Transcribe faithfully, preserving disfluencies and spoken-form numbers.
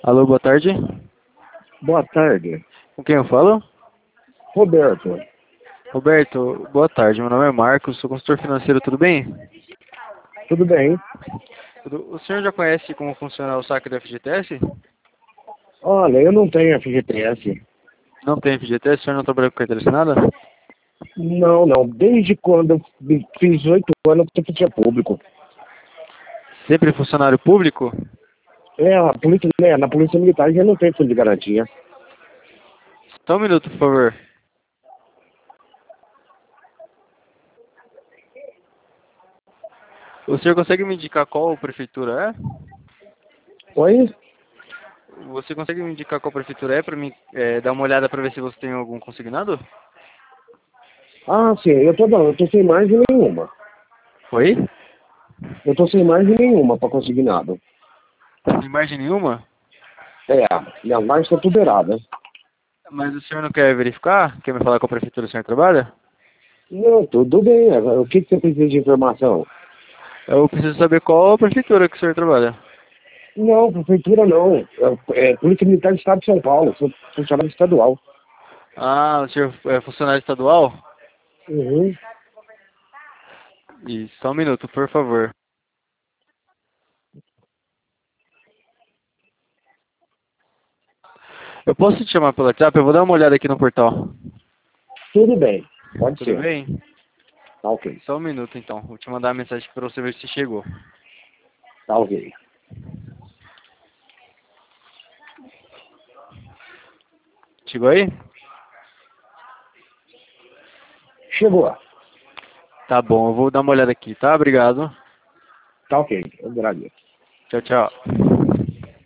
Alô, boa tarde. Boa tarde. Com quem eu falo? Roberto. Roberto, boa tarde. Meu nome é Marcos, sou consultor financeiro, tudo bem? Tudo bem? Tudo- O senhor já conhece como funciona o saque do F G T S? Olha, eu não tenho F G T S. Não tem F G T S? O senhor não trabalha com carteira assinada? Não, não. Desde quando eu fiz oito anos que eu tinha público. Sempre funcionário público? É, a polícia, né, na polícia militar já não tem fundo de garantia. Só um minuto, por favor. O senhor consegue me indicar qual prefeitura é? Oi? Você consegue me indicar qual prefeitura é para mim é, dar uma olhada para ver se você tem algum consignado? Ah, sim, eu tô, não, eu tô sem margem nenhuma. Oi? Eu tô sem margem nenhuma pra conseguir nada. Sem margem nenhuma? É, minha margem tá tudo errada. Mas o senhor não quer verificar? Quer me falar qual prefeitura o senhor trabalha? Não, tudo bem. Agora, o que, que você precisa de informação? Eu preciso saber qual prefeitura que o senhor trabalha. Não, prefeitura não. É, é Polícia Militar do Estado de São Paulo, sou funcionário estadual. Ah, o senhor é funcionário estadual? Uhum. E só um minuto, por favor. Eu posso te chamar pelo WhatsApp? Eu vou dar uma olhada aqui no portal. Tudo bem, pode Tudo ser. bem? Tá ok, Só um minuto então. Vou te mandar uma mensagem para você ver se chegou. tá ok. Chegou aí? Chegou, Tá bom, eu vou dar uma olhada aqui, tá? Obrigado. tá ok, eu agradeço. Tchau, tchau.